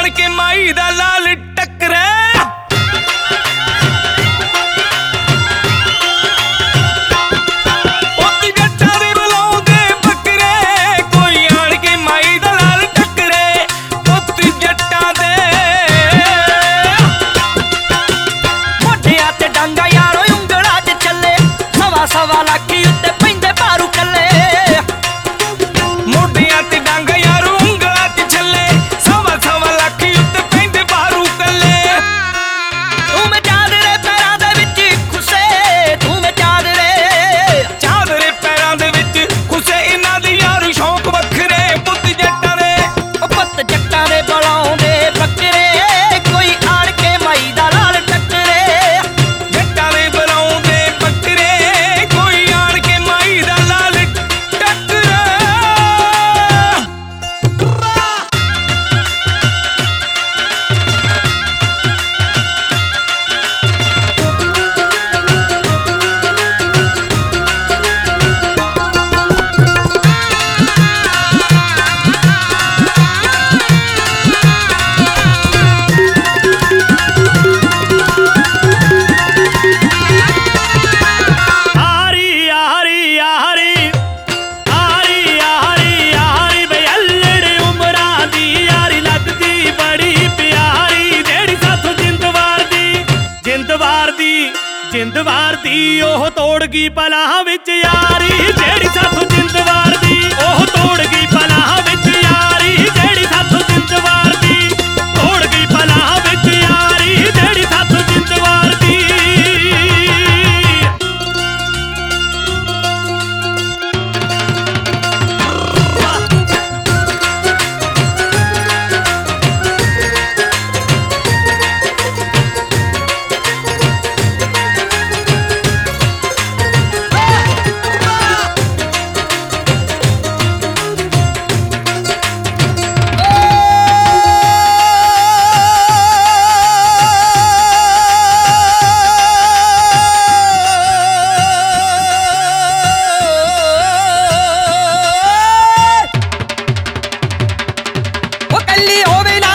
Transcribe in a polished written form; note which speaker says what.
Speaker 1: ਆਣ ਕੇ ਮਾਈ ਦਾ ਲਾਲ ਟੱਕਰੇ
Speaker 2: सवा लाखी उत्ते पैंदे भारू कल्ले
Speaker 1: मोढियां ते डंग यारो उंगलां ते छल्ले सवा लाखी उत्ते पैंदे भारू कल्ले
Speaker 2: तू मैं चादरे पैरां दे विच खुसे तू मैं चादरे
Speaker 1: पैरां दे विच खुसे इन्हां दे यार शौक वखरे पुੱਤ ਜੱਟਾਂ ਦੇ
Speaker 2: पुੱਤ जट्टां दे बलाउंदे बकरे कोई आण के माई दा लाल टकरे
Speaker 1: जट्टां दे बलाउंदे बकरे कोई आण के माई दा लाल टकरे
Speaker 3: जिंद वारदी ओह तोड़ गई पलाह विच यारी जेड़ी साथों जिंद वारदी ओह तोड़ गई पलाह विच यारी जेड़ी साथों जिंद वारदी तोड़ गई पलाह विच यारी जेड़ी साथों जिंद वारदी
Speaker 2: वो कल्ली होवे ना